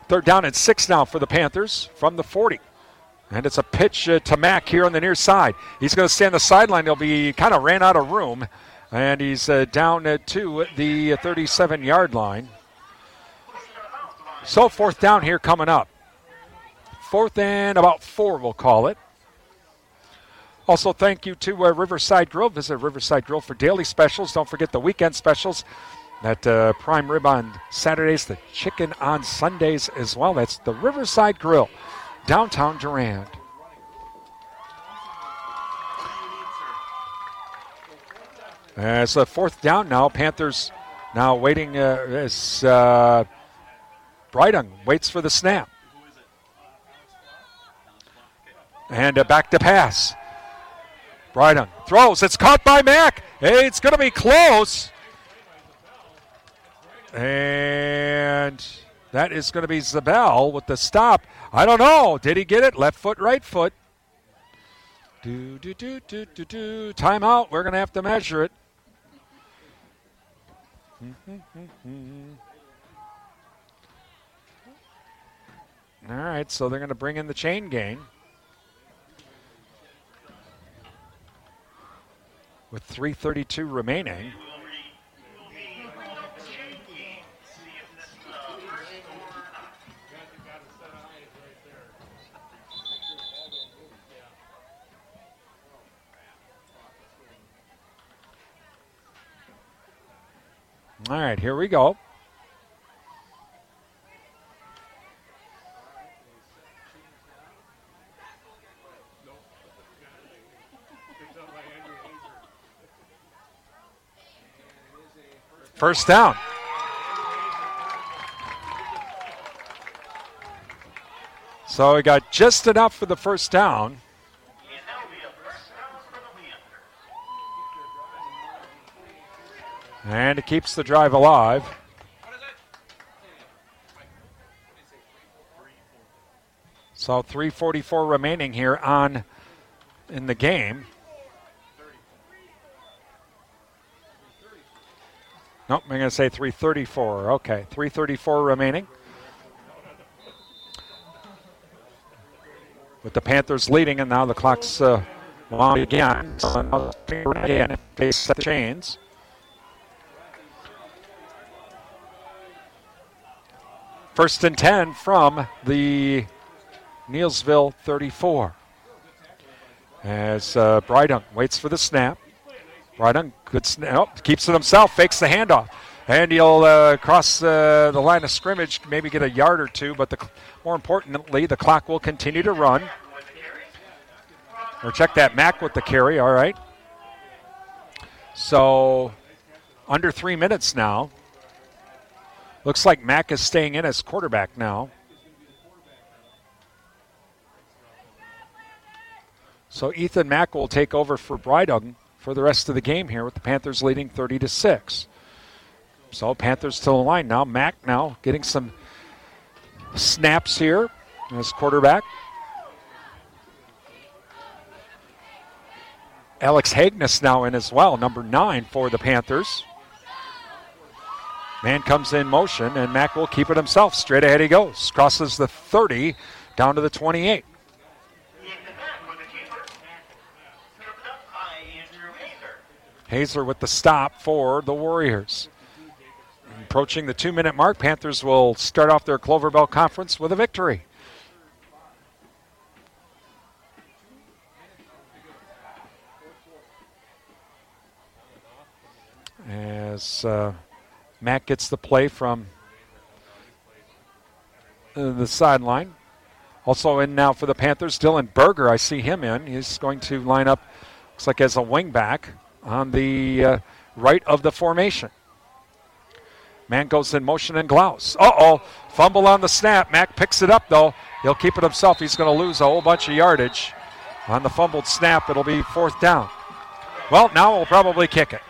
Third down and 6 now for the Panthers from the 40. And it's a pitch to Mack here on the near side. He's going to stay on the sideline. He'll be kind of ran out of room. And he's down to the 37-yard line. So fourth down here coming up. Fourth and about 4, we'll call it. Also, thank you to Riverside Grill. Visit Riverside Grill for daily specials. Don't forget the weekend specials. That prime rib on Saturdays, the chicken on Sundays as well. That's the Riverside Grill, downtown Durand. It's a fourth down now. Panthers now waiting as Breidung waits for the snap. And back to pass. Breidung throws. It's caught by Mack. Hey, it's going to be close. And that is going to be Zabel with the stop. I don't know. Did he get it? Left foot, right foot. Timeout. We're going to have to measure it. All right, so they're going to bring in the chain gang. With 3:32 remaining. All right, here we go. First down. So we got just enough for the first down. And it keeps the drive alive. So 3:44 remaining here in the game. Nope, I'm going to say 3:34. Okay, 3:34 remaining. With the Panthers leading, and now the clock's wound again. So now again, they set the chains. First and 10 from the Neillsville 34. As Breidung waits for the snap. Breidung, good snap, keeps it himself, fakes the handoff. And he'll cross the line of scrimmage, maybe get a yard or two, but more importantly, the clock will continue to run. Or check that, Mack with the carry, all right. So, under 3 minutes now. Looks like Mack is staying in as quarterback now. So Ethan Mack will take over for Breidung for the rest of the game here with the Panthers leading 30-6. So Panthers to the line now. Mack now getting some snaps here as quarterback. Alex Hagness now in as well, number 9 for the Panthers. Man comes in motion, and Mack will keep it himself. Straight ahead he goes. Crosses the 30 down to the 28. Hazer with the stop for the Warriors. Approaching the 2-minute mark, Panthers will start off their Clover Bell Conference with a victory. As Mack gets the play from the sideline. Also in now for the Panthers, Dylan Berger. I see him in. He's going to line up, looks like as a wingback on the right of the formation. Man goes in motion and Glaus. Fumble on the snap. Mack picks it up, though. He'll keep it himself. He's going to lose a whole bunch of yardage on the fumbled snap. It'll be fourth down. Well, now we'll probably kick it.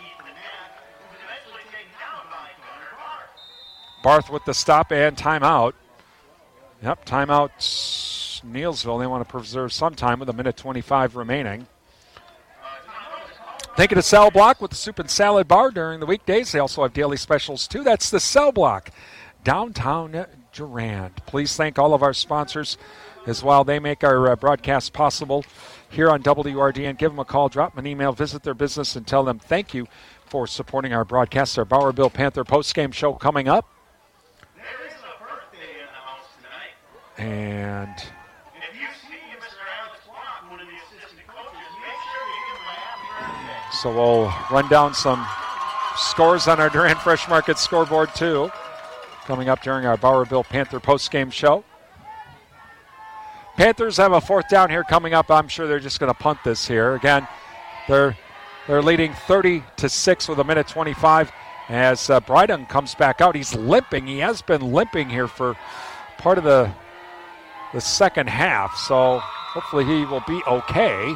Barth with the stop and timeout. Yep, timeout Neillsville. They want to preserve some time with 1:25 remaining. Think of the Cell Block with the soup and salad bar during the weekdays. They also have daily specials, too. That's the Cell Block, downtown Durand. Please thank all of our sponsors as well. They make our broadcast possible here on WRDN. Give them a call, drop them an email, visit their business, and tell them thank you for supporting our broadcast. Our Bowerville Panther postgame show coming up. There is a birthday in the house tonight. And If you see Mr. Alex Block, one of the assistant coaches, make sure you give him a happy birthday. so we'll run down some scores on our Durand Fresh Market scoreboard, too, coming up during our Bowerville Panther postgame show. Panthers have a fourth down here coming up. I'm sure they're just going to punt this here. Again, they're leading 30-6 with 1:25 as Brydon comes back out. He's limping. He has been limping here for part of the second half, so hopefully he will be okay.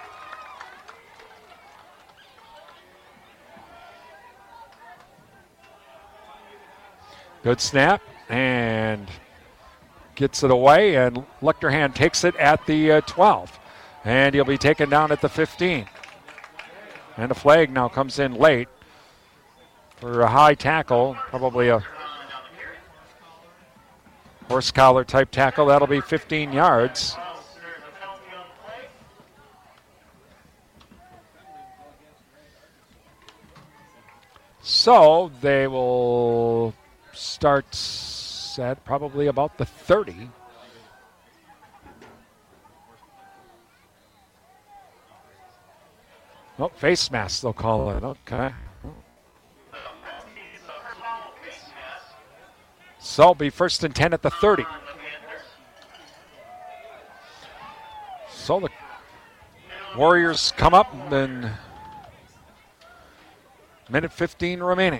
Good snap, and gets it away, and Lechterhand takes it at the 12. And he'll be taken down at the 15. And a flag now comes in late for a high tackle, probably a horse collar type tackle. That'll be 15 yards. So they will start at probably about the 30. Oh, face mask, they'll call it. Okay. So it'll be 1st and 10 at the 30. So the Warriors come up, and minute 15 remaining.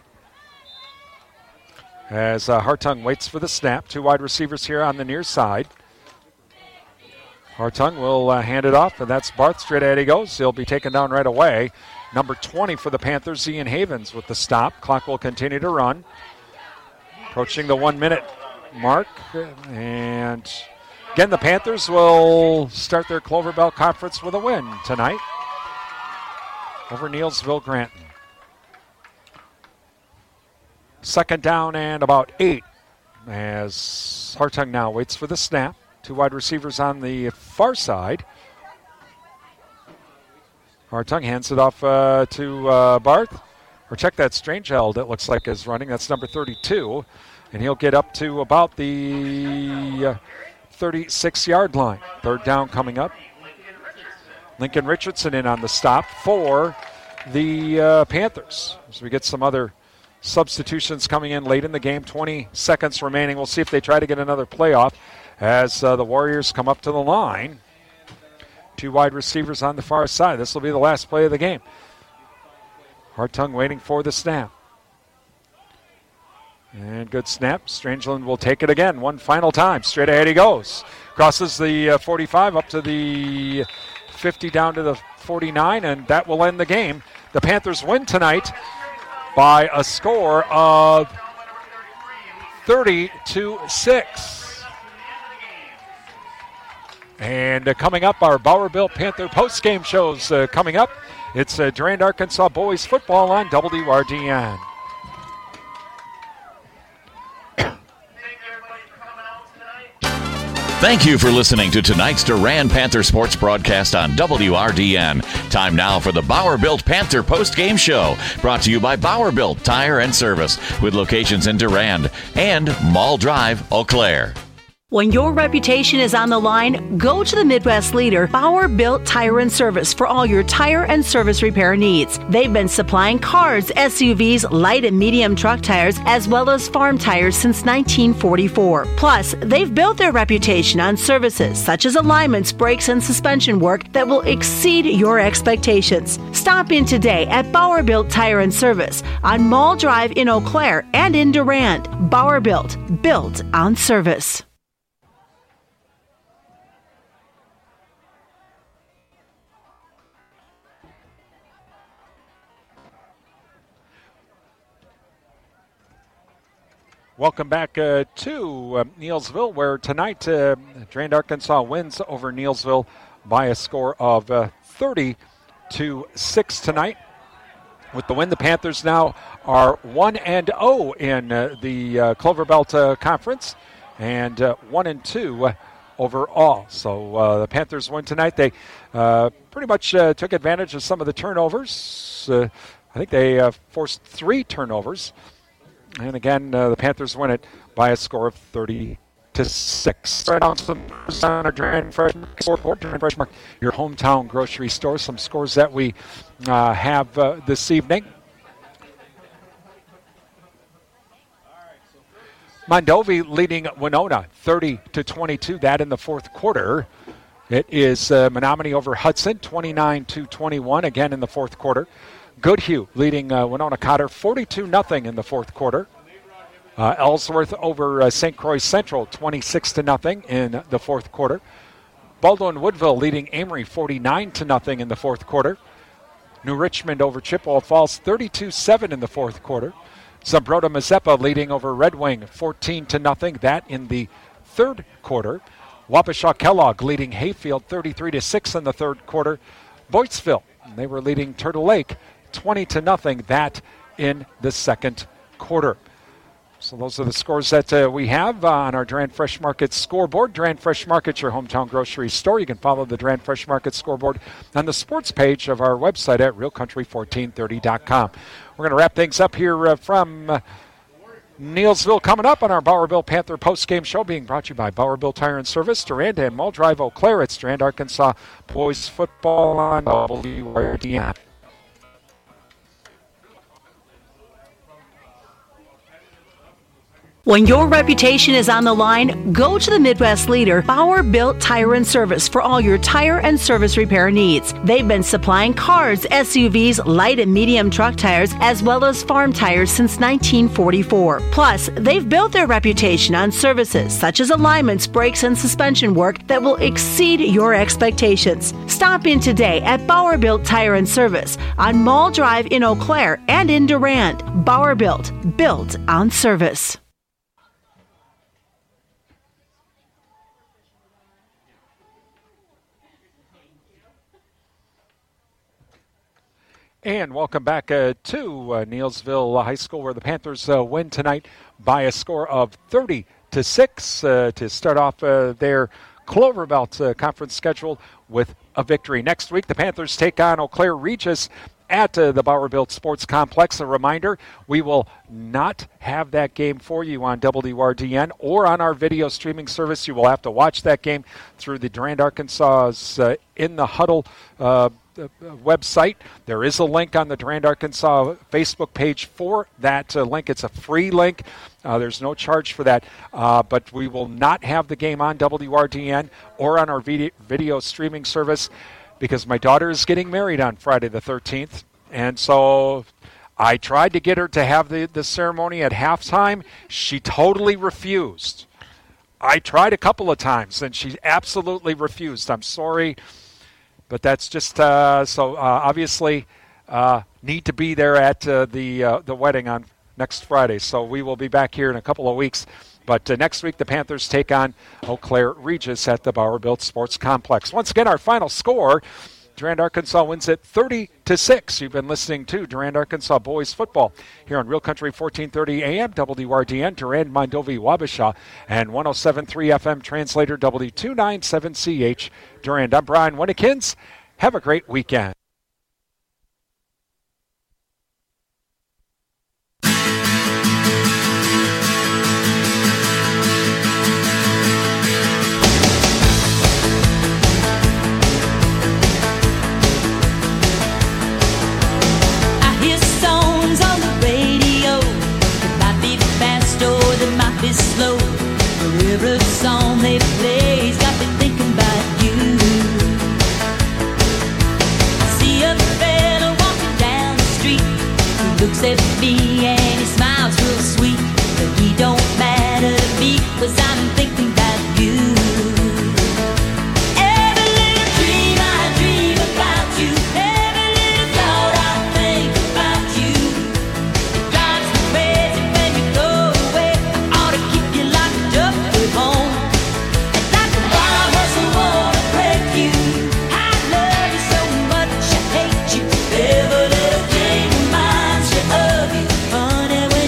As Hartung waits for the snap. Two wide receivers here on the near side. Hartung will hand it off, and that's Barth. Straight ahead he goes. He'll be taken down right away. Number 20 for the Panthers, Ian Havens with the stop. Clock will continue to run. Approaching the 1 minute mark. And again, the Panthers will start their Clover Belt Conference with a win tonight over Neillsville Granton. Second down and about 8 as Hartung now waits for the snap. Two wide receivers on the far side. Hartung hands it off to Barth. Or check that Strangeheld, it looks like, is running. That's number 32. And he'll get up to about the 36-yard line. Third down coming up. Lincoln Richardson in on the stop for the Panthers. So we get some other substitutions coming in late in the game. 20 seconds remaining. We'll see if they try to get another playoff as the Warriors come up to the line. Two wide receivers on the far side. This will be the last play of the game. Hartung waiting for the snap. And good snap. Strangeland will take it again one final time. Straight ahead he goes. Crosses the 45 up to the 50 down to the 49, and that will end the game. The Panthers win tonight by a score of 30-6. And coming up, our Bowerville Panther postgame shows coming up. It's Durand, Arkansas boys football on WRDN. Thank you for listening to tonight's Durand Panther Sports broadcast on WRDN. Time now for the Bowerville Panther postgame show, brought to you by Bowerville Tire and Service, with locations in Durand and Mall Drive, Eau Claire. When your reputation is on the line, go to the Midwest leader, Bowerville Tire and Service, for all your tire and service repair needs. They've been supplying cars, SUVs, light and medium truck tires, as well as farm tires since 1944. Plus, they've built their reputation on services such as alignments, brakes, and suspension work that will exceed your expectations. Stop in today at Bowerville Tire and Service on Mall Drive in Eau Claire and in Durand. Bowerville, built on service. Welcome back to Neillsville, where tonight Durand, Arkansas wins over Neillsville by a score of 30-6 tonight. With the win, the Panthers now are 1-0 in the Clover Belt Conference, and 1-2 overall. So the Panthers win tonight. They pretty much took advantage of some of the turnovers. I think they forced 3 turnovers. And again, the Panthers win it by a score of 30-6. Right on some on our Durand Fresh Scoreboard. Durand Fresh Market, your hometown grocery store. Some scores that we have this evening. Mondovi leading Winona 30-22. That in the fourth quarter. It is Menominee over Hudson 29-21. Again in the fourth quarter. Goodhue leading Winona Cotter 42-0 in the fourth quarter. Ellsworth over St. Croix Central 26-0 in the fourth quarter. Baldwin Woodville leading Amory 49-0 in the fourth quarter. New Richmond over Chippewa Falls 32-7 in the fourth quarter. Zumbrota Mazeppa leading over Red Wing 14-0. That in the third quarter. Wabasha Kellogg leading Hayfield 33-6 in the third quarter. Boytsville, they were leading Turtle Lake 20-0. That in the second quarter. So those are the scores that we have on our Durand Fresh Market scoreboard. Durand Fresh Market, your hometown grocery store. You can follow the Durand Fresh Market scoreboard on the sports page of our website at realcountry1430.com. We're going to wrap things up here from Neilsville coming up on our Bowerville Panther postgame show, being brought to you by Bowerville Tire and Service, Durand and Muldrive Eau Claire. It's Durand, Arkansas boys football on WRDN. When your reputation is on the line, go to the Midwest leader, Bauer Built Tire and Service, for all your tire and service repair needs. They've been supplying cars, SUVs, light and medium truck tires, as well as farm tires since 1944. Plus, they've built their reputation on services such as alignments, brakes, and suspension work that will exceed your expectations. Stop in today at Bauer Built Tire and Service on Mall Drive in Eau Claire and in Durand. Bauer Built on service. And welcome back to Neilsville High School, where the Panthers win tonight by a score of 30-6 to start off their Clover Belt conference schedule with a victory. Next week, the Panthers take on Eau Claire Regis at the Bauer Built Sports Complex. A reminder, we will not have that game for you on WRDN or on our video streaming service. You will have to watch that game through the Durand, Arkansas's In the Huddle website. There is a link on the Durand, Arkansas Facebook page for that link. It's a free link. There's no charge for that. But we will not have the game on WRDN or on our video streaming service because my daughter is getting married on Friday the 13th. And so I tried to get her to have the ceremony at halftime. She totally refused. I tried a couple of times, and she absolutely refused. I'm sorry. But that's just obviously need to be there at the wedding on next Friday. So we will be back here in a couple of weeks. But next week the Panthers take on Eau Claire Regis at the Bauer Built Sports Complex. Once again, our final score: Durand, Arkansas wins it 30-6. You've been listening to Durand, Arkansas boys football here on Real Country 1430 AM, WRDN, Durand, Mondovi, Wabasha, and 107.3 FM translator W297CH Durand. I'm Brian Winnikins. Have a great weekend. Slow, every song they play's got me thinking about you. I see a fella walking down the street who looks at me and he smiles real sweet, but he don't matter to me 'cause I'm thinking about you. Every little dream I dream about you, every little thought I think about you. It drives me crazy when you go away. Keep you locked up at home. And like a wild horse, I wanna break you. I love you so much, I hate you. Every little thing reminds you of you. Honey, when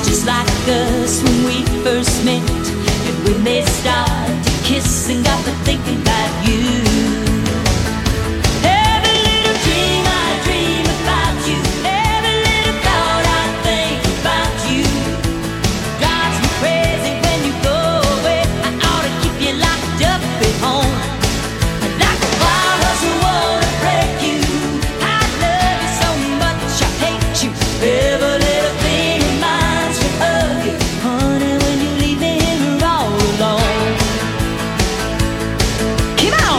just like us when we first met. And when they started to kiss and got to thinking about you. Every little dream I dream about you, every little thought I think about you. Drives me crazy when you go away. I ought to keep you locked up at home. Like a wild hustle wanna break you. I love you so much I hate you. Every little thing reminds me of you. Honey, when you leave me here all alone. Come on!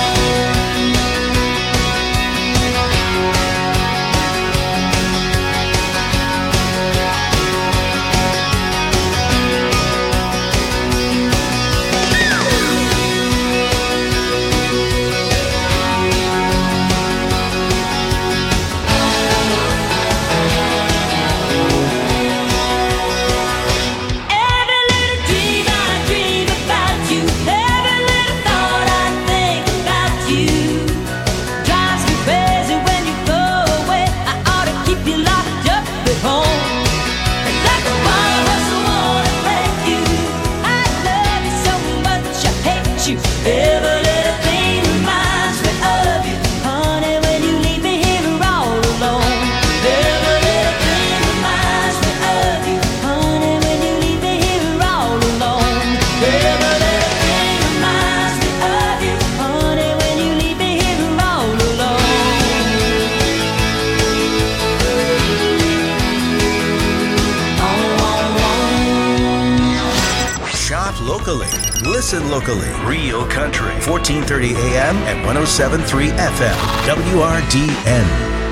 Every little dream I dream about you, every little thought I think about you. Drives me crazy when you go away. I ought to keep you locked up at home. And like a wild hustle wanna break you. I love you so much I hate you. Every little thing reminds me of you. Honey, when you leave me here all alone. Every little thing reminds me of you. Honey, when you leave me here all alone. Every little thing reminds me of you. Honey, when you leave me here all alone. Shop locally. Listen locally. Real Country. 1430 AM and 107.3 FM. WRDN.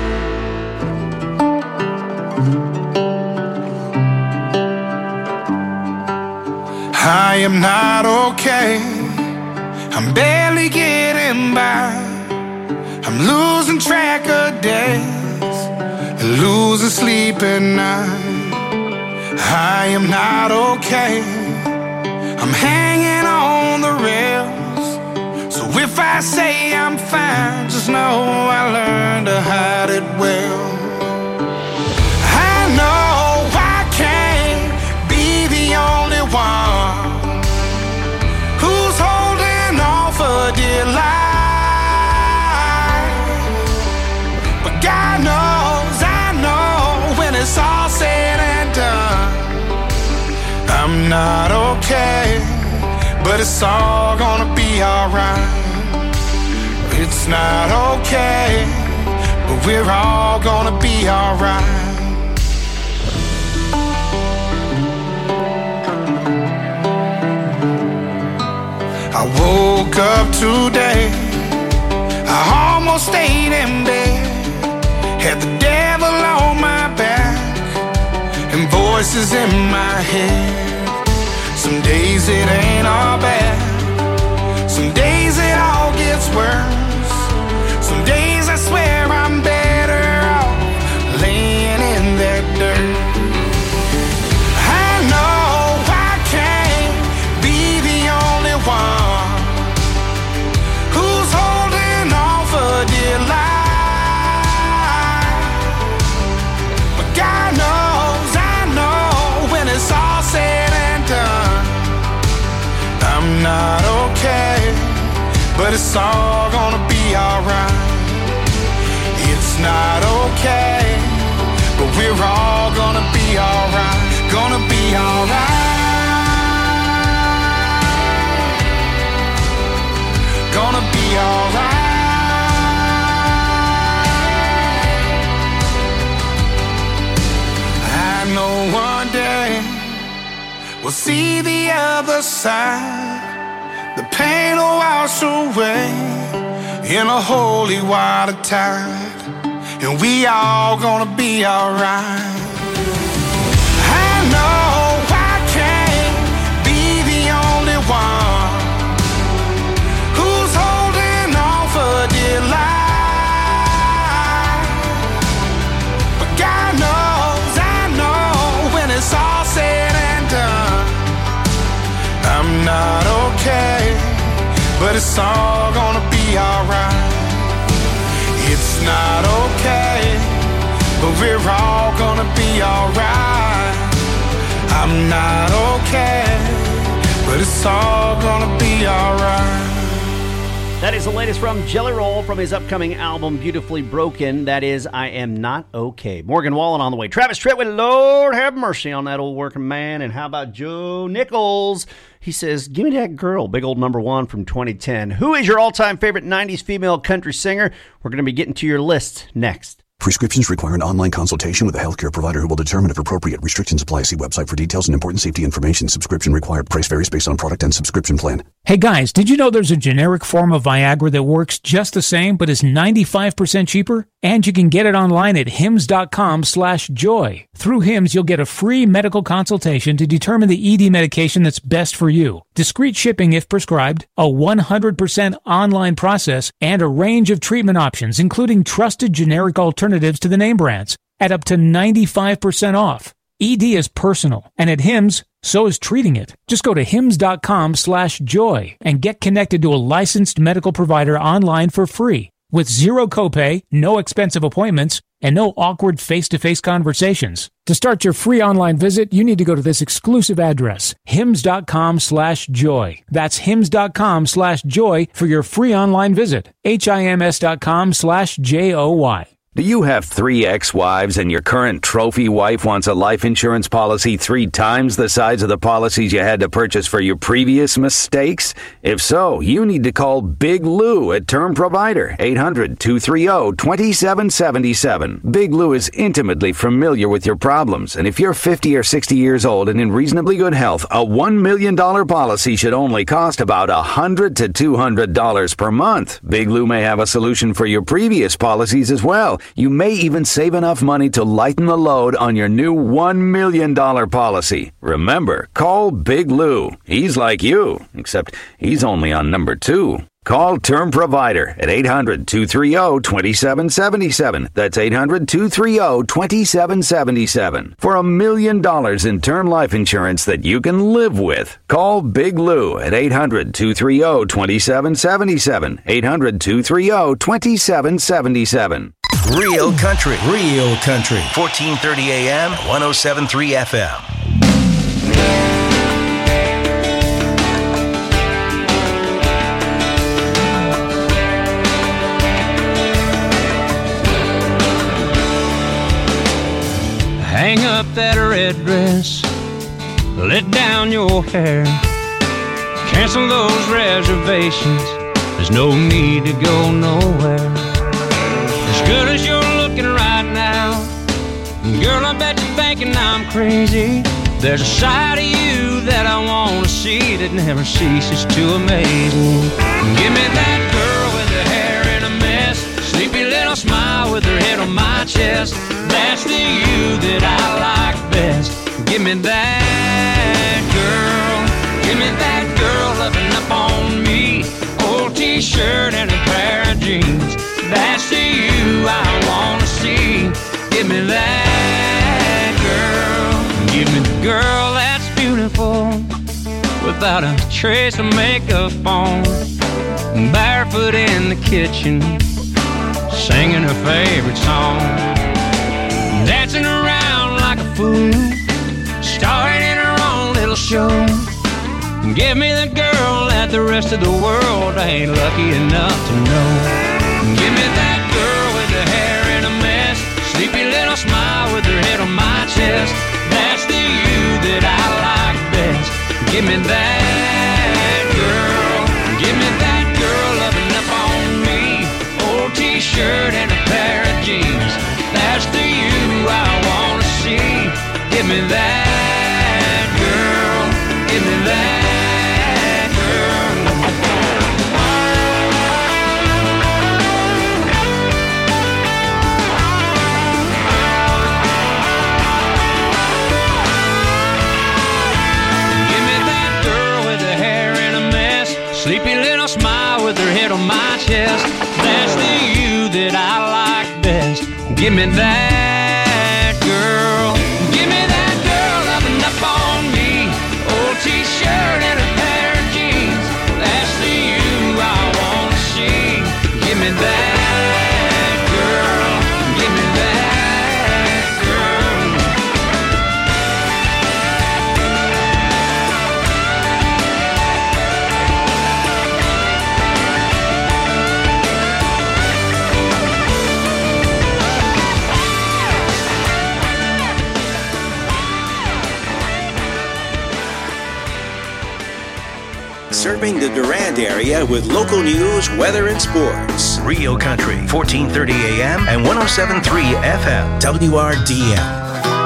I am not okay. I'm barely getting by. I'm losing track of days and losing sleep at night. I am not okay. I'm hanging on the rails. So if I say I'm fine, just know I learned to hide it well. I know I can't be the only one who's holding on for dear life. But God knows, I know when it's all said and done, I'm not okay, but it's all gonna be alright. It's not okay, but we're all gonna be alright. I woke up today, I almost stayed in bed, had the devil on my back and voices in my head. Some days it ain't all bad, some days it all gets worse. Some days I swear I'm better off laying in that dirt. I know I can't be the only one who's holding on for dear life. But God knows, I know when it's all said and done, I'm not okay, but it's all gonna be alright. It's not okay, but we're all gonna be alright. Gonna be alright. Gonna be alright. I know one day we'll see the other side. The pain will wash away in a holy water tide, and we all gonna be alright. I know I can't be the only one who's holding on for dear life. But God knows, I know when it's all said and done, I'm not okay, but it's all gonna be alright. It's not okay, but we're all gonna be alright. I'm not okay, but it's all gonna be alright. That is the latest from Jelly Roll from his upcoming album, Beautifully Broken. That is I Am Not Okay. Morgan Wallen on the way. Travis Tritt with Lord have mercy on that old working man. And how about Joe Nichols? He says, give me that girl, big old number one from 2010. Who is your all-time favorite 90s female country singer? We're going to be getting to your list next. Prescriptions require an online consultation with a healthcare provider who will determine if appropriate. Restrictions apply. See website for details and important safety information. Subscription required. Price varies based on product and subscription plan. Hey guys, did you know there's a generic form of Viagra that works just the same but is 95% cheaper? And you can get it online at hims.com/joy. Through Hims, you'll get a free medical consultation to determine the ED medication that's best for you. Discreet shipping if prescribed, a 100% online process, and a range of treatment options, including trusted generic alternatives to the name brands, at up to 95% off. ED is personal, and at Hims, so is treating it. Just go to hims.com/joy and get connected to a licensed medical provider online for free, with zero copay, no expensive appointments, and no awkward face-to-face conversations. To start your free online visit, you need to go to this exclusive address, hims.com/joy. That's hims.com/joy for your free online visit. HIMS.com/JOY. Do you have 3 ex-wives and your current trophy wife wants a life insurance policy 3 times the size of the policies you had to purchase for your previous mistakes? If so, you need to call Big Lou at Term Provider, 800-230-2777. Big Lou is intimately familiar with your problems, and if you're 50 or 60 years old and in reasonably good health, a $1 million policy should only cost about $100 to $200 per month. Big Lou may have a solution for your previous policies as well. You may even save enough money to lighten the load on your new $1 million policy. Remember, call Big Lou. He's like you, except he's only on number 2. Call Term Provider at 800-230-2777. That's 800-230-2777 for $1 million in term life insurance that you can live with. Call Big Lou at 800-230-2777. 800-230-2777. Real country, 1430 AM, 107.3 FM. Hang up that red dress, let down your hair, cancel those reservations, there's no need to go nowhere. As good as you're looking right now, girl, I bet you're thinking I'm crazy. There's a side of you that I want to see that never ceases to amaze me. Give me that girl with her hair in a mess, sleepy little smile with her head on my chest. That's the you that I like best. Give me that girl. Give me that girl loving up on me. Old t-shirt and a pair of jeans. That's the you I want to see. Give me that girl. Give me the girl that's beautiful, without a trace of makeup on, barefoot in the kitchen, singing her favorite song, dancing around like a fool, starring in her own little show. Give me the girl that the rest of the world ain't lucky enough to know. Give me that girl with her hair in a mess, sleepy little smile with her head on my chest. That's the you that I like best. Give me that girl. Give me that girl loving up on me. Old t-shirt and a pair of jeans. That's the you I want to see. Give me that girl. Give me that girl. Give me that girl with her hair in a mess, sleepy little smile with her head on my chest. That's the you that I like best. Give me that girl. Give me that girl loving up on me. Old t-shirt and a pair of jeans. That's the you I want to see. Give me that girl. Give me that girl. serving the Durand area with local news, weather, and sports. Rio Country, 1430 AM and 107.3 FM. WRDN.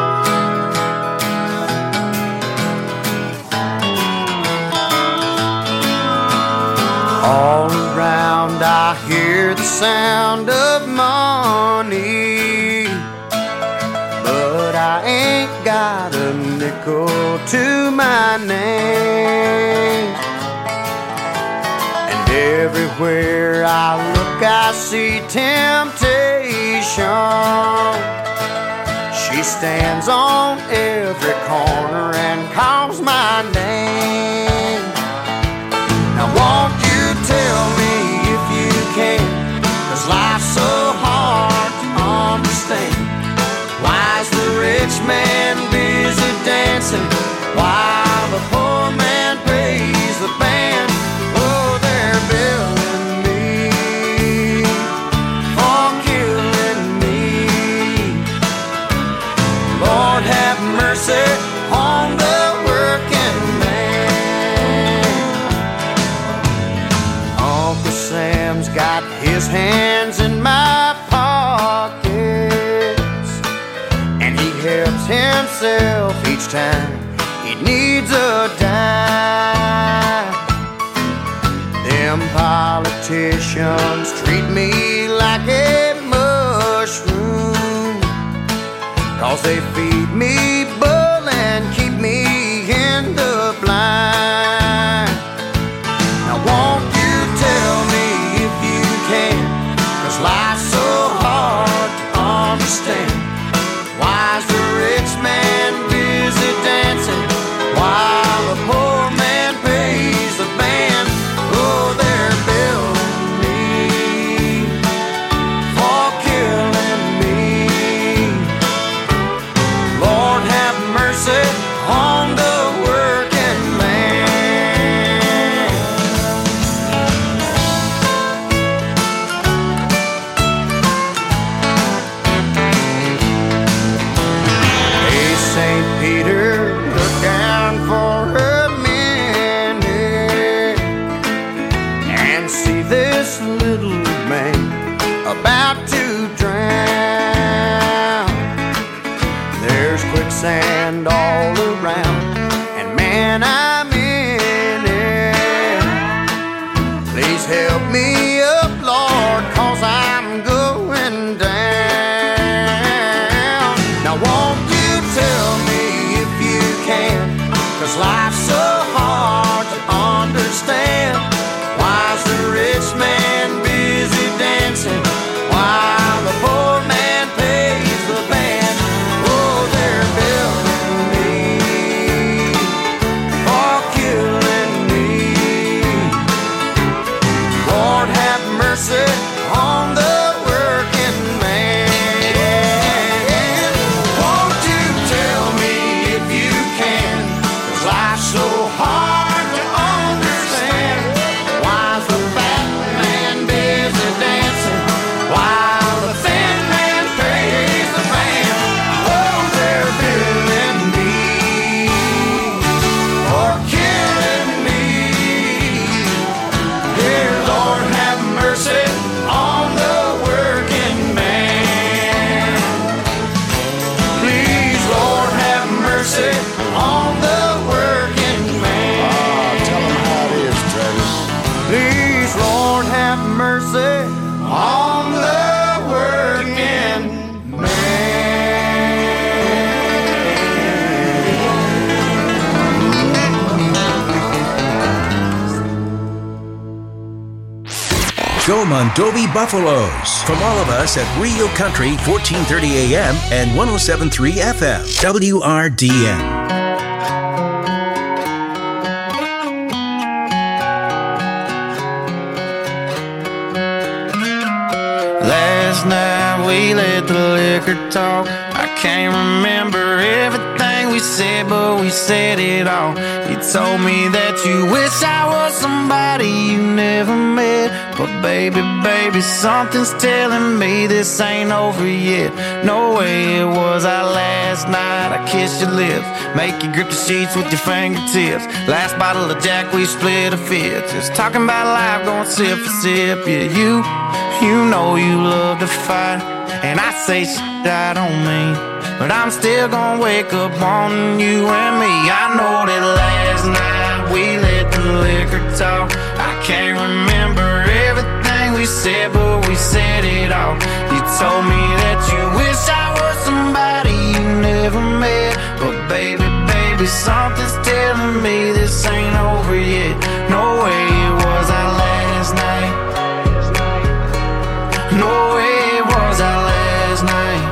All around I hear the sound of money, but I ain't got a nickel to my name. And everywhere I look I see temptation. She stands on every corner and calls my name. Now won't you tell me if you can, 'cause life's so hard to understand. Why's the rich man busy dancing while the poor man pays the band? Oh, they're billing me for killing me. Lord have mercy on the working man. Uncle Sam's got his hands in my pockets, and he helps himself each time he needs a dime. Them politicians treat me like a mushroom, 'cause they feed me bull and keep me in the blind. Now won't you tell me if you can, 'cause life's so hard to understand. Why's the rich man busy dancing while the poor man pays the band? Oh, they're billing me for killing me. Lord have mercy on the working man. Hey, St. Peter, look down for a minute and see this little man about to drown. There's quicksand all around, and man, I'm in it. Please help me up, Lord, 'cause I'm going down. Now won't you tell me if you can, 'cause life's so hard to understand. Why's the rich man busy dancing while the poor man pays the band? Oh, they're billing me for killing me. Lord have mercy on the working man. Won't you tell me if you can, 'cause life's so hard to understand. Why's the fat man busy dancing while the thin man pays the band? Oh, they're billing me for killing me. Dear Lord have mercy on the working man. Please, Lord have mercy on the working man. Tell them how it is, Travis. Please, Lord have mercy on the working Go Mondovi Buffaloes. From all of us at Rio Country, 1430 AM and 107.3 FM. WRDN. Last night we let the liquor talk. I can't remember everything we said, but we said it all. You told me that you wish I was somebody you never met. But baby, baby, something's telling me this ain't over yet. No way, it was our last last night I kissed your lips, make you grip the sheets with your fingertips. Last bottle of Jack, we split a fifth. Just talking about life, going sip for sip. Yeah, you know you love to fight, and I say shit I don't mean, but I'm still gonna wake up on you and me. I know that last night we let the liquor talk. I can't remember everything we said, but we said it all. You told me that you wish I was somebody you never met, but baby, something's telling me this ain't over yet. No way it was our last night. No way it was our last night.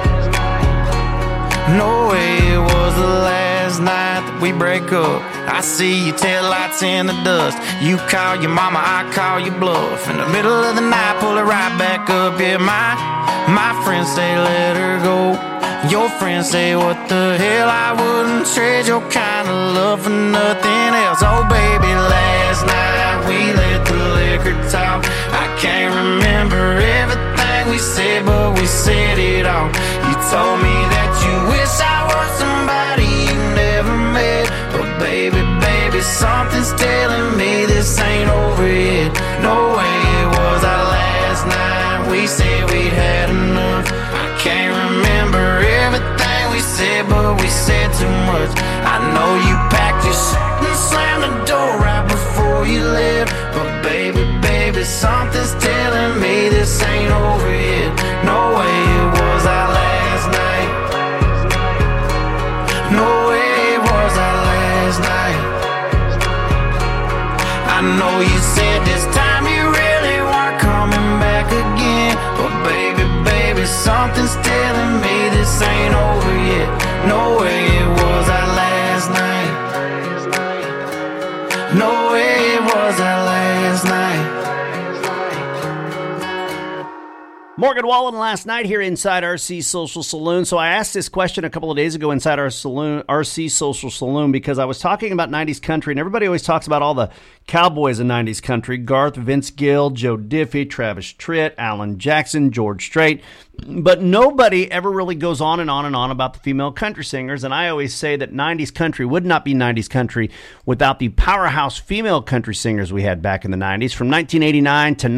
No way it was the last night that we break up. I see your taillights in the dust. You call your mama, I call your bluff. In the middle of the night, pull it right back up. Yeah, my friends say let her go. Your friends say what the hell, I wouldn't trade your kind of love for nothing else. Oh baby, last night we let the liquor talk. I can't remember everything we said, but we said it all. You told me that you wish I was somebody you never met, but baby, something's telling me this ain't over yet. No way it was our last night. We said we'd had enough. I can't remember everything we said, but we said too much. I know you packed your shit and slammed the door right before you left, but baby, something's telling me this ain't over yet. No way it was our last night. No way it was our last night. I know you said this time you really weren't coming back again, but baby, something's telling me this ain't over yet. No way it was our last night. No way it was our last night. Morgan Wallen last night here inside RC Social Saloon. So I asked this question a couple of days ago inside our saloon, RC Social Saloon, because I was talking about 90s country, and everybody always talks about all the cowboys in 90s country: Garth, Vince Gill, Joe Diffie, Travis Tritt, Alan Jackson, George Strait. But nobody ever really goes on and on and on about the female country singers. And I always say that 90s country would not be 90s country without the powerhouse female country singers we had back in the 90s from 1989 to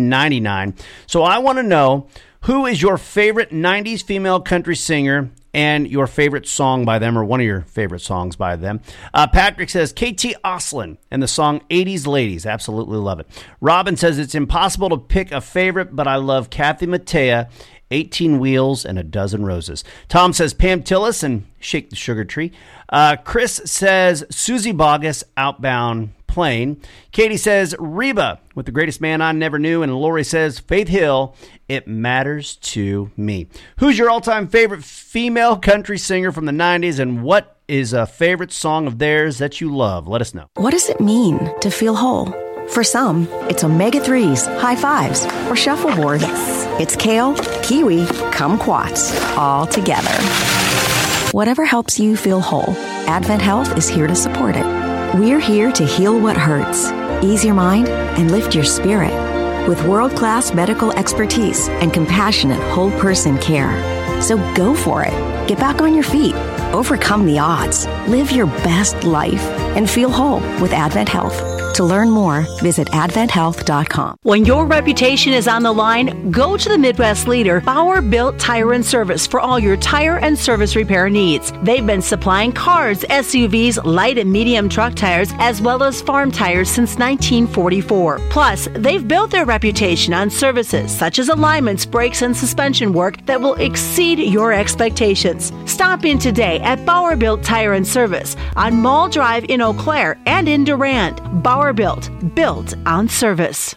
1999. So I want to know, who is your favorite 90s female country singer and your favorite song by them, or one of your favorite songs by them? Patrick says KT Oslin and the song 80s Ladies. Absolutely love it. Robin says it's impossible to pick a favorite, but I love Kathy Mattea, 18 Wheels and a Dozen Roses. Tom says Pam Tillis and Shake the Sugar Tree. Chris says Susie Bogus, Outbound Plane. Katie says Reba with The Greatest Man I Never Knew. And Lori says Faith Hill, It Matters to Me. Who's your all-time favorite female country singer from the 90s, and what is a favorite song of theirs that you love? Let us know. What does it mean to feel whole? For some, it's omega-3s, high fives, or shuffleboard. Yes. It's kale, kiwi, kumquats, all together. Whatever helps you feel whole, Advent Health is here to support it. We're here to heal what hurts, ease your mind, and lift your spirit with world-class medical expertise and compassionate whole-person care. So go for it. Get back on your feet. Overcome the odds. Live your best life and feel whole with Advent Health. To learn more, visit adventhealth.com. When your reputation is on the line, go to the Midwest leader, Bauer Built Tire and Service, for all your tire and service repair needs. They've been supplying cars, SUVs, light and medium truck tires, as well as farm tires since 1944. Plus, they've built their reputation on services such as alignments, brakes, and suspension work that will exceed your expectations. Stop in today at Bauer Built Tire and Service on Mall Drive in Eau Claire and in Durand. Bauer Built on service.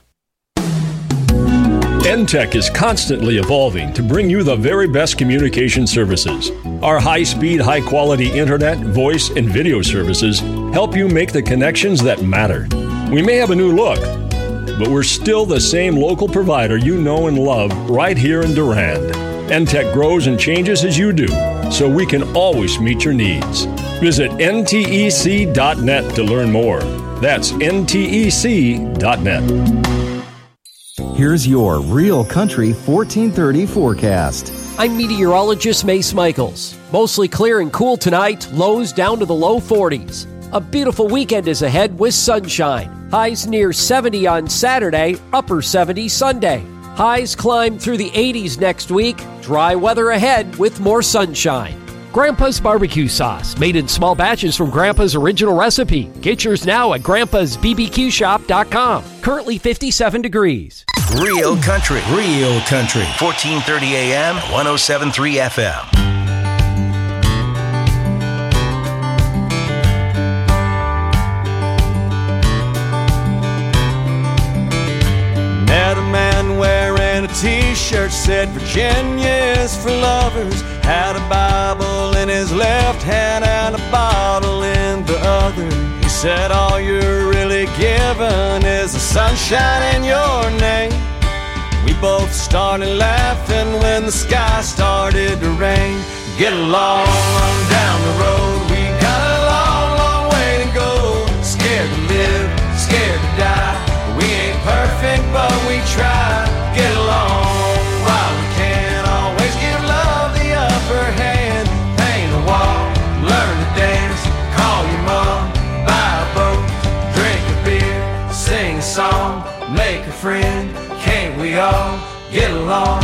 NTech is constantly evolving to bring you the very best communication services. Our high-speed, high-quality internet, voice, and video services help you make the connections that matter. We may have a new look, but we're still the same local provider you know and love right here in Durand. NTech grows and changes as you do, so we can always meet your needs. Visit ntec.net to learn more. That's ntec.net. Here's your Real Country 1430 forecast. I'm meteorologist Mace Michaels. Mostly clear and cool tonight, lows down to the low 40s. A beautiful weekend is ahead with sunshine. Highs near 70 on Saturday, upper 70 Sunday. Highs climb through the 80s next week. Dry weather ahead with more sunshine. Grandpa's barbecue sauce, made in small batches from Grandpa's original recipe. Get yours now at grandpa'sbbqshop.com. Currently 57 degrees. Real country. 1430 AM, 107.3 FM. Met a man wearing a t-shirt said Virginia is for lovers. Had a Bible in his left hand and a bottle in the other. He said all you're really given is the sunshine in your name. We both started laughing when the sky started to rain. Get along on down the road. We got a long, long way to go. Scared to live, scared to die. We ain't perfect, but we try. Get along while we can. Always give love the upper hand. Paint a wall, learn to dance. Call your mom, buy a boat, drink a beer, sing a song, make a friend. Can't we all get along?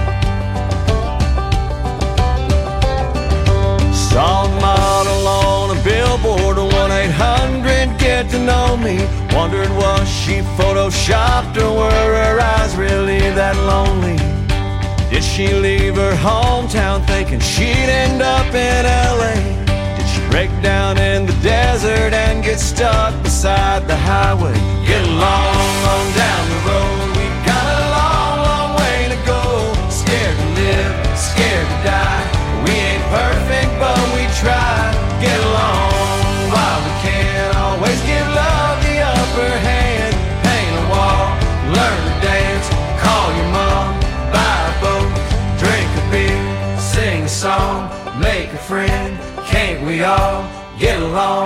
Saw a model on a billboard, 1-800-GET-TO-KNOW-ME. Wondered was she photoshopped or were her eyes really that lonely? Did she leave her hometown thinking she'd end up in LA? Did she break down in the desert and get stuck beside the highway? Get along on down the road. We got a long, long way to go. Scared to live, scared to die. We ain't perfect, but we try. Get along while we can. Always give love the upper hand. Paint a wall, learn to dance. Call your mom, buy a boat, drink a beer, sing a song, make a friend. Can't we all get along?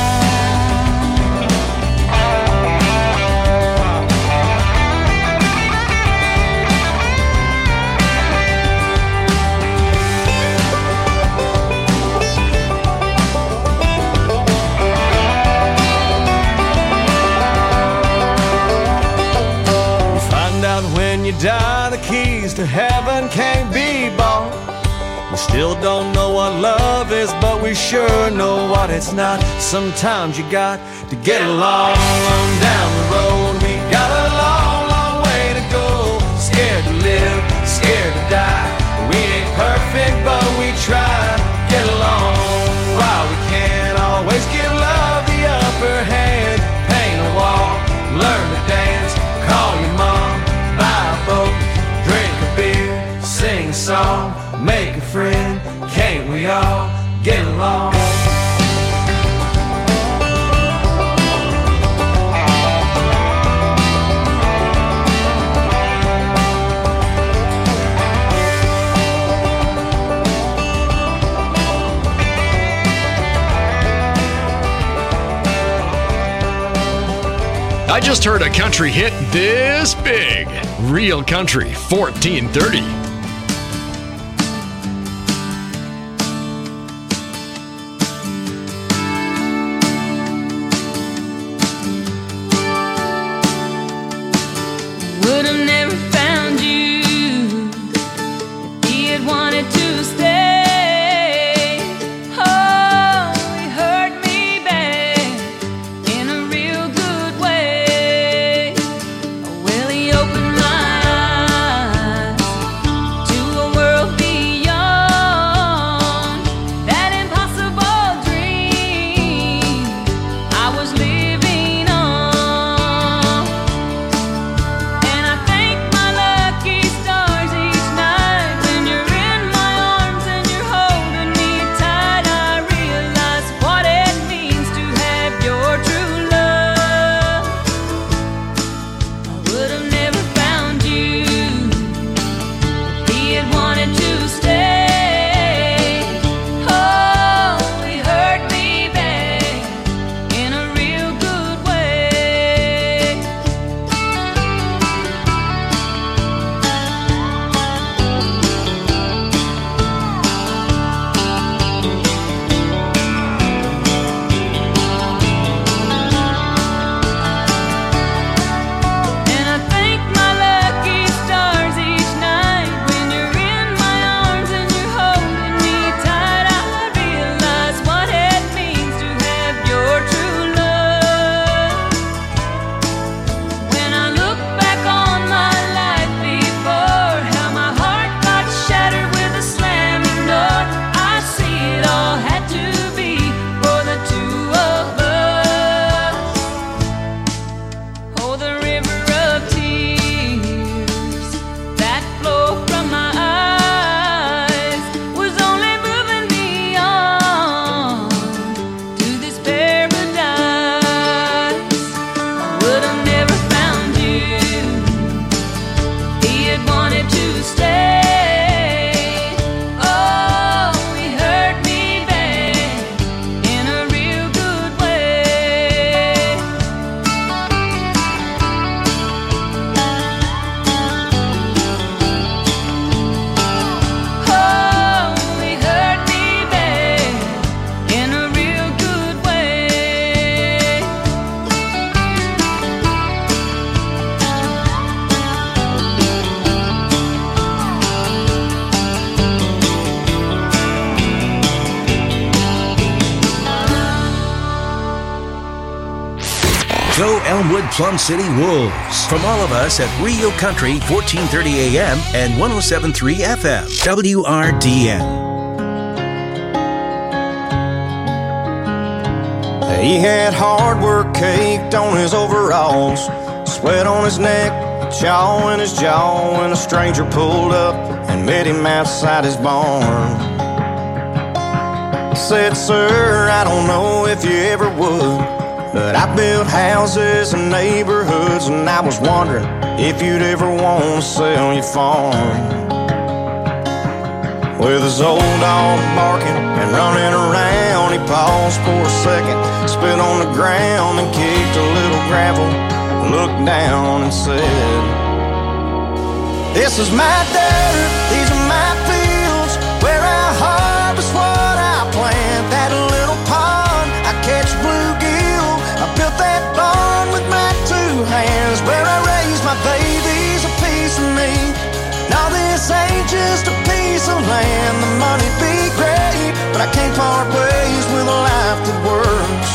When you die, the keys to heaven can't be bought. We still don't know what love is, but we sure know what it's not. Sometimes you got to get along on down the road. We got a long, long way to go. Scared to live, scared to die. We ain't perfect, but we try. Get along while we can. Always give love the upper hand. Paint a wall, learn to dance. Call your mom, buy a boat, drink a beer, sing a song, make a friend. Can't we all get along? I just heard a country hit this big. Real Country 1430. Would have never found you if he had wanted to stay. Oh, he hurt me bad in a real good way. Well, he opened my eyes Go Elmwood Plum City Wolves. From all of us at Rio Country, 1430 AM and 107.3 FM. WRDN. He had hard work caked on his overalls, sweat on his neck, chaw in his jaw, when a stranger pulled up and met him outside his barn. Said, "Sir, I don't know if you ever would, but I built houses and neighborhoods, and I was wondering if you'd ever want to sell your farm." With his old dog barking and running around, he paused for a second, spit on the ground and kicked a little gravel, looked down and said, "This is my dirt, these are my fields, where I harvest what I plant. That little pond, I catch bluegill, I built that barn with my two hands, where I raise my babies, a piece of me. Now this ain't just a piece of land, the money'd be great, but I can't part ways with a life that works.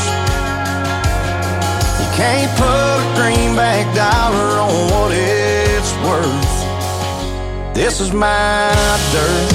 You can't put a greenback dollar on what it's worth. This is my dirt."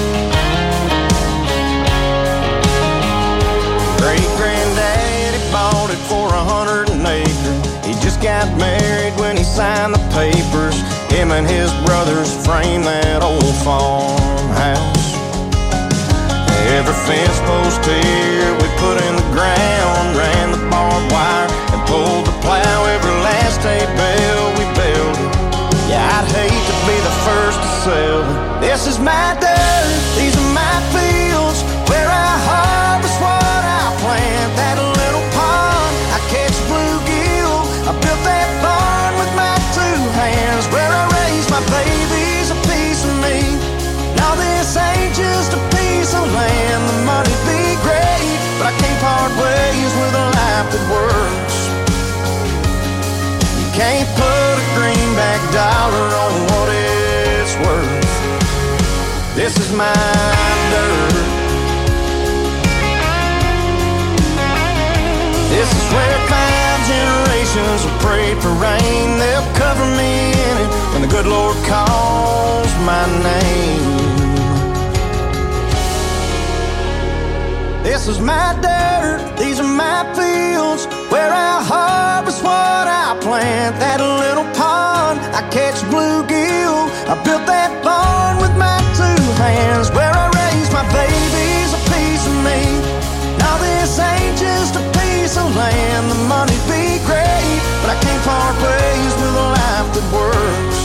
Great-granddaddy bought it for 100 an acre. He just got married when he signed the papers. Him and his brothers framed that old farmhouse. Every fence post here we put in the ground, ran the barbed wire and pulled the plow. Every last hay bale we built it. Yeah, I'd hate to be the first to sell it. This is my dirt, these are my fields, where I harvest what I plant. That little pond, I catch bluegill, I built that barn with my two hands, where I raise my babies, a piece of me. Now this ain't just a piece of land, the money'd be great, but I can't part ways with a life that works. You can't put a greenback dollar on what it's worth. This is my dirt. This is where 5 generations have prayed for rain. They'll cover me in it when the good Lord calls my name. This is my dirt, these are my fields, where I harvest what I plant. That little pond, I catch bluegill, I built that barn with my two hands, where I raise my babies, a piece of me. Now this ain't just a piece of land, the money'd be great, but I can't part ways with a life that works.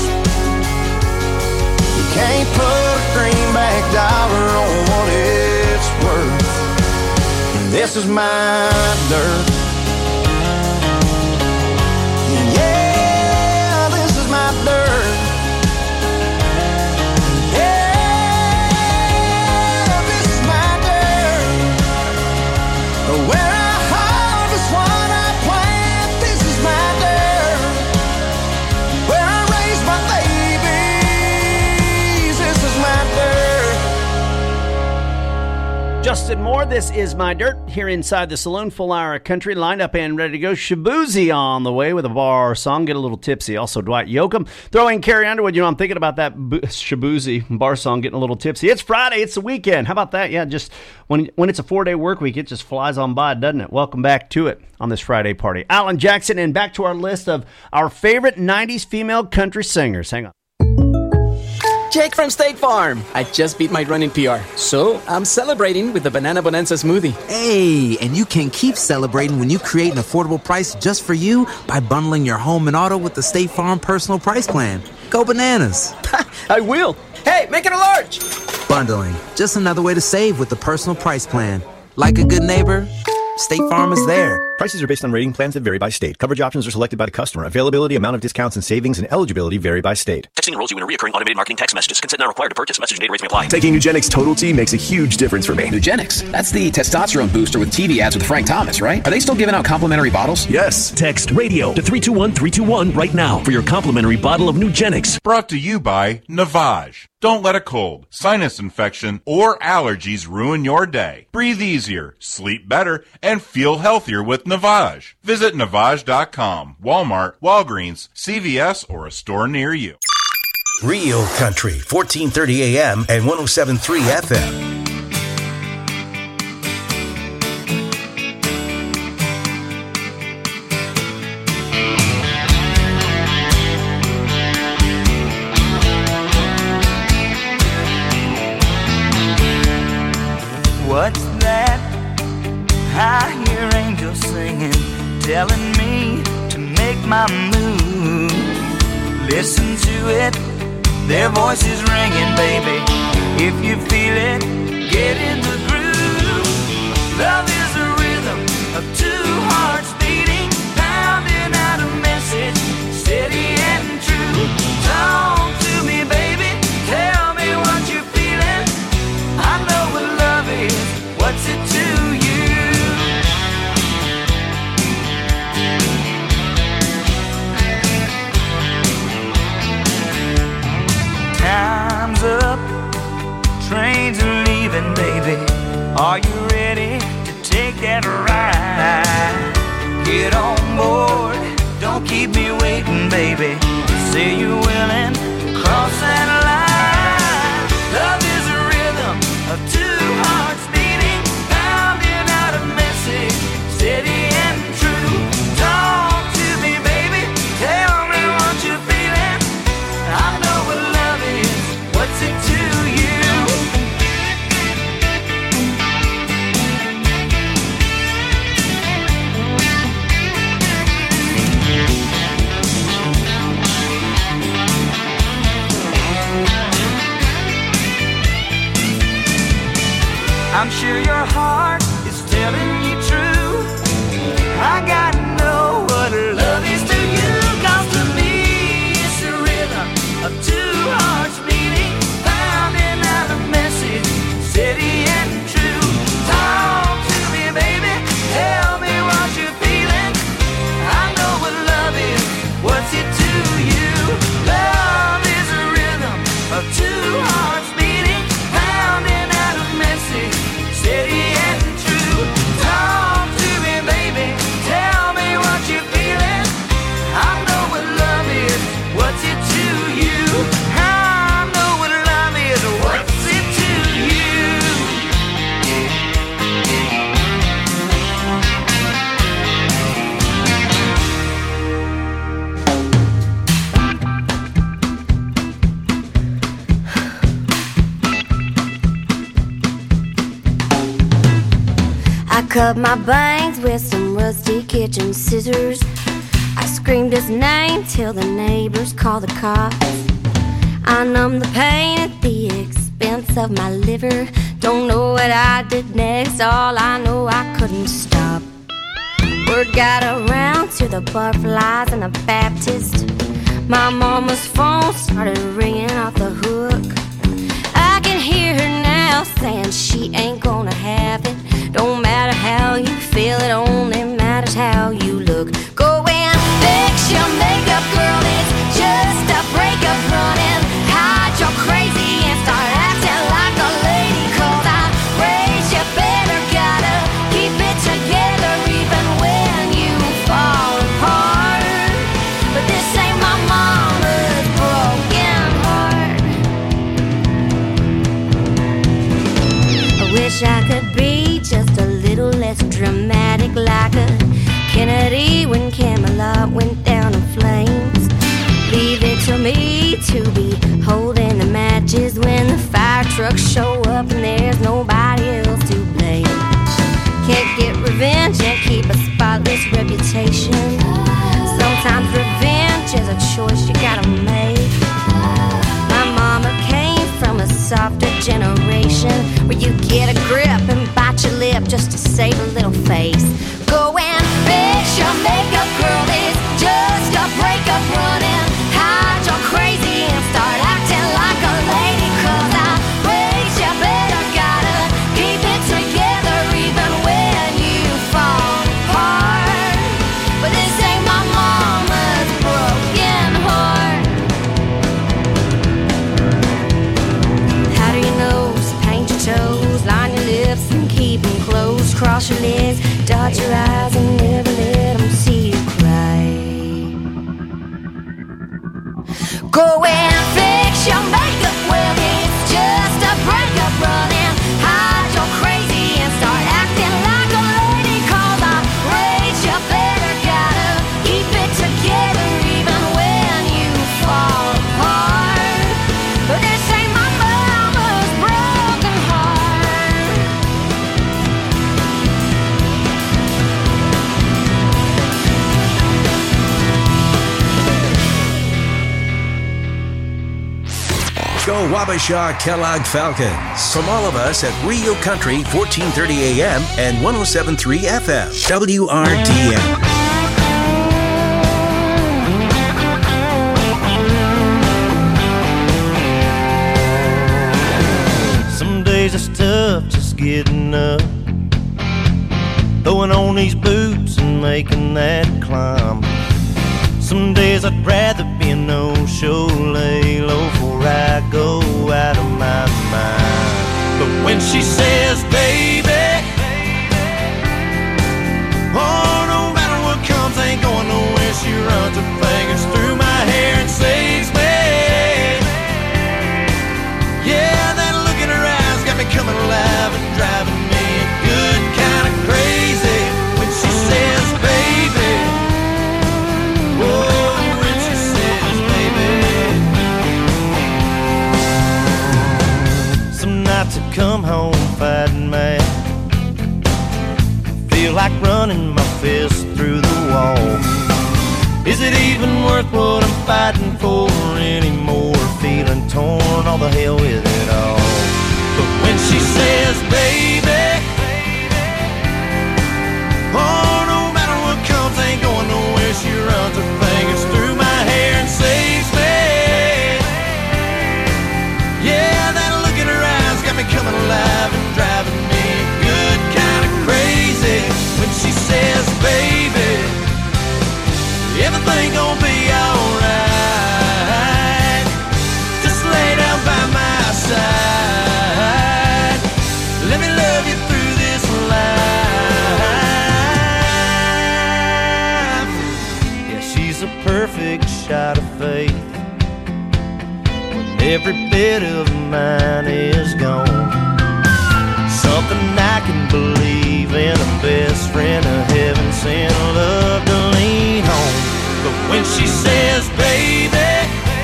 You can't put a greenback dollar on what it's worth. This is my dirt. Yeah, this is my dirt. Yeah, this is my dirt. Where I harvest what I plant. This is my dirt. Where I raise my babies. This is my dirt. Justin Moore, this is my dirt. Here inside the saloon, full hour of country, lined up and ready to go. Shabuzi on the way with a bar song, get a little tipsy. Also Dwight Yoakam. Throw in Carrie Underwood. You know, I'm thinking about that Shabuzi bar song, getting a little tipsy. It's Friday. It's the weekend. How about that? Yeah, just when it's a 4-day work week, it just flies on by, doesn't it? Welcome back to it on this Friday party. Alan Jackson, and back to our list of our favorite 90s female country singers. Hang on. Jake from State Farm. I just beat my running PR, so I'm celebrating with the Banana Bonanza smoothie. Hey, and you can keep celebrating when you create an affordable price just for you by bundling your home and auto with the State Farm Personal Price Plan. Go bananas. I will. Hey, make it a large. Bundling, just another way to save with the Personal Price Plan. Like a good neighbor, State Farm is there. Prices are based on rating plans that vary by state. Coverage options are selected by the customer. Availability, amount of discounts and savings, and eligibility vary by state. Texting enrolls you in a recurring automated marketing text messages. Consent not required to purchase. Message and data rates may apply. Taking Nugenix Total T makes a huge difference for me. Nugenix? That's the testosterone booster with TV ads with Frank Thomas, right? Are they still giving out complimentary bottles? Yes. Text radio to 321-321 right now for your complimentary bottle of Nugenix. Brought to you by Navage. Don't let a cold, sinus infection, or allergies ruin your day. Breathe easier, sleep better, and feel healthier with Navage. Visit Navage.com, Walmart, Walgreens, CVS, or a store near you. Real Country, 1430 AM and 107.3 FM. What's that? I hear angels singing, telling me to make my move. Listen to it, their voices ringing, baby. If you feel it, get in the groove. Love is a rhythm of two hearts beating, pounding out a message, steady and true. Talk to me, baby, tell me what you're feeling. I know what love is, what's it to you? Time's up, trains are leaving, baby. Are you ready to take that ride? Get on board, don't keep me waiting, baby. Say you're willing to cross that line. Love is a rhythm of two hearts beating, pounding out a message, steady and true. Talk to me, baby, tell me what you're feeling. I know what love is, what's it to you? I'm sure your heart is telling you true. I gotta know what love is to you. 'Cause to me it's a rhythm of two hearts beating, pounding out a message, steady and true. Talk to me, baby, tell me what you're feeling. I know what love is, what's it to you? Love is a rhythm of two hearts beating, pounding out a message, steady and true. Talk to me, baby, tell me what you're feeling. I know what love is, what's it to you? I know what love is, what's it to you? I cut my bangs with some rusty kitchen scissors. I screamed his name till the neighbors called the cops. I numbed the pain at the expense of my liver. Don't know what I did next, all I know I couldn't stop. Word got around to the butterflies and the Baptist. My mama's phone started ringing off the hook. I can hear her now saying she ain't gonna have it. Don't matter how you feel, it only matters how you look. Go and fix your makeup, girl, it's just a breakup running. Hide your crazy and start acting like a lady. 'Cause I raised you better, gotta keep it together even when you fall apart. But this ain't my mama's broken heart. I wish I could be just a little less dramatic, like a Kennedy when Camelot went down in flames. Leave it to me to be holding the matches when the fire trucks show up and there's nobody else to blame. Can't get revenge and keep a spotless reputation. Sometimes revenge is a choice you gotta make. My mama came from a softer generation where you get a grip and bite your lip just to save a little face. Go and fix your makeup, girl, it's just a breakup running. Hide your crazy and start acting like a lady. 'Cause I raised you better, gotta keep it together even when you fall apart. But this ain't my mama's broken heart. Wabasha Kellogg Falcons. From all of us at Rio Country, 1430 AM and 107.3 FM. WRDM. Some days it's tough just getting up, throwing on these boots and making that climb. Some days I'd rather be a no-show, lay low before I go out of my mind. But when she says, baby, oh, no matter what comes, ain't going nowhere, she runs her fingers through my hair and saves me. Yeah, that look in her eyes got me coming alive and driving me good kind of crazy. When she says, baby, oh, when she says, baby. Some nights I come home fighting mad, feel like running my fist through the wall. Is it even worth what I'm fighting for anymore? Feeling torn, all the hell with it all. But when she says, baby, oh, no matter what comes, ain't going nowhere, she runs her fingers through my hair and saves me. Yeah, that look in her eyes got me coming alive and driving me good kind of crazy. When she says, baby, everything gon' be alright, just lay down by my side, let me love you through this life. Yeah, she's a perfect shot of faith when every bit of mine is gone. Something I can believe in, a best friend, a heaven sent love to lean on. But when she says, baby,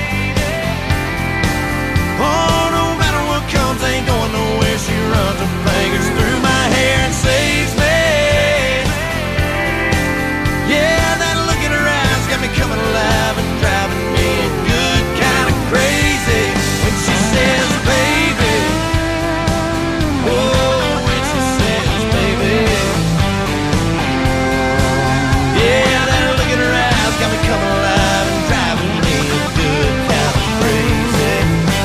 oh, no matter what comes, ain't going nowhere, she runs her fingers through my hair and saves me. Yeah, that look in her eyes got me coming alive and driving me good kind of crazy. When she says, baby, oh, when she says, baby, yeah, that look in her eyes got me coming alive and driving me good kind of crazy.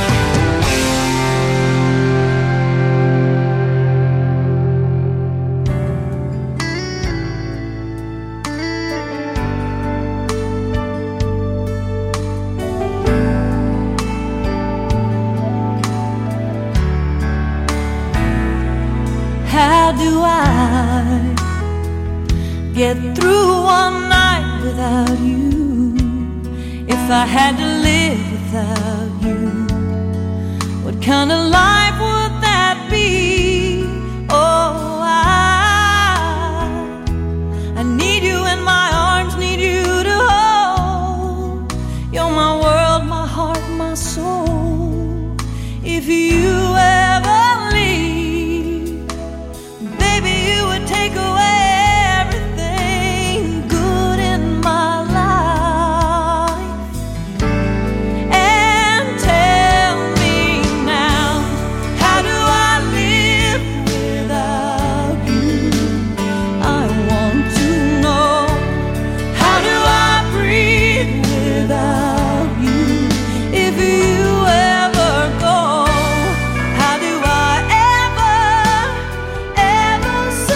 How do I get through one night without you? If I had to live without you, what kind of life would that be? Oh, I need you in my arms, need you to hold. You're my world, my heart, my soul. If you ever leave, baby, you would take away everything good in my life. And tell me now, how do I live without you? I want to know, how do I breathe without you? If you ever go, how do I ever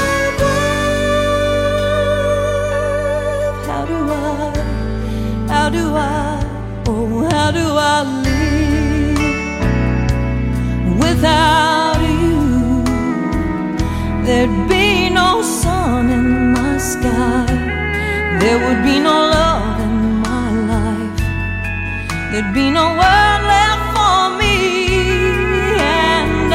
survive? How do I live without you? There'd be no sun in my sky, there would be no love in my life, there'd be no world left for me. And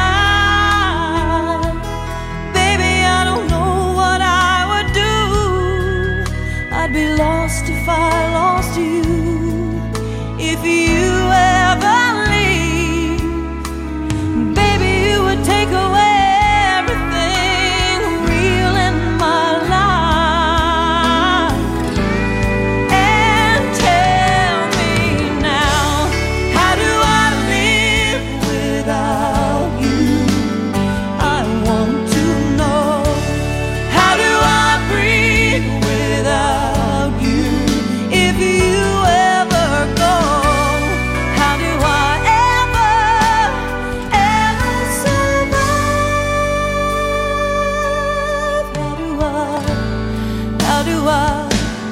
baby, I don't know what I would do. I'd be lost if I lost you. If you ever leave, baby, you would take away everything real in my life. And tell me now,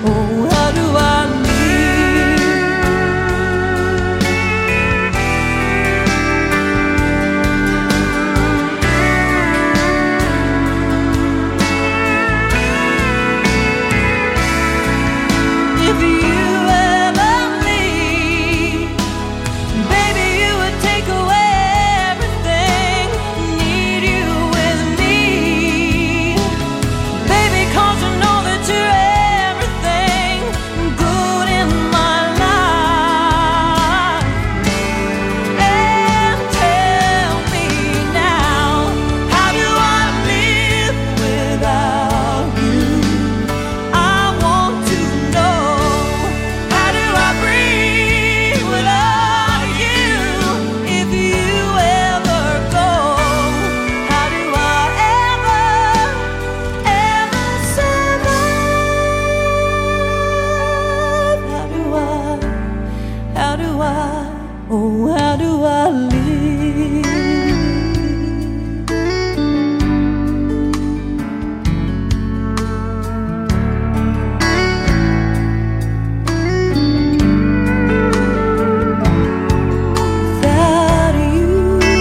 Oh, how do I live? If you ever leave, baby, you would take away everything. Need you with me, baby, 'cause I know that you're everything good in my life. And tell me now, how do I live without you? I want to know, how do I breathe without you? If you ever go, how do I ever survive? How do I, oh, how do I live? Without you.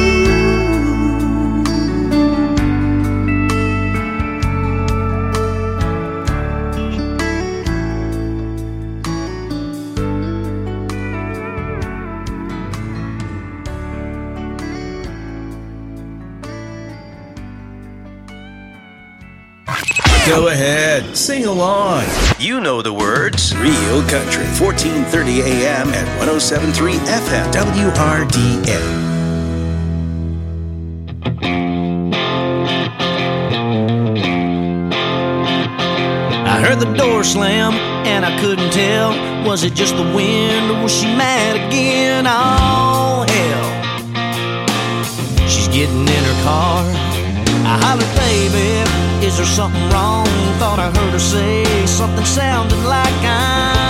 Go ahead, sing along. You know the words. Real Country, 1430 AM and 107.3 FM, WRDA. I heard the door slam and I couldn't tell. Was it just the wind or was she mad again? Oh, hell. She's getting in her car. I hollered, baby, is there something wrong? Thought I heard her say something sounding like I'm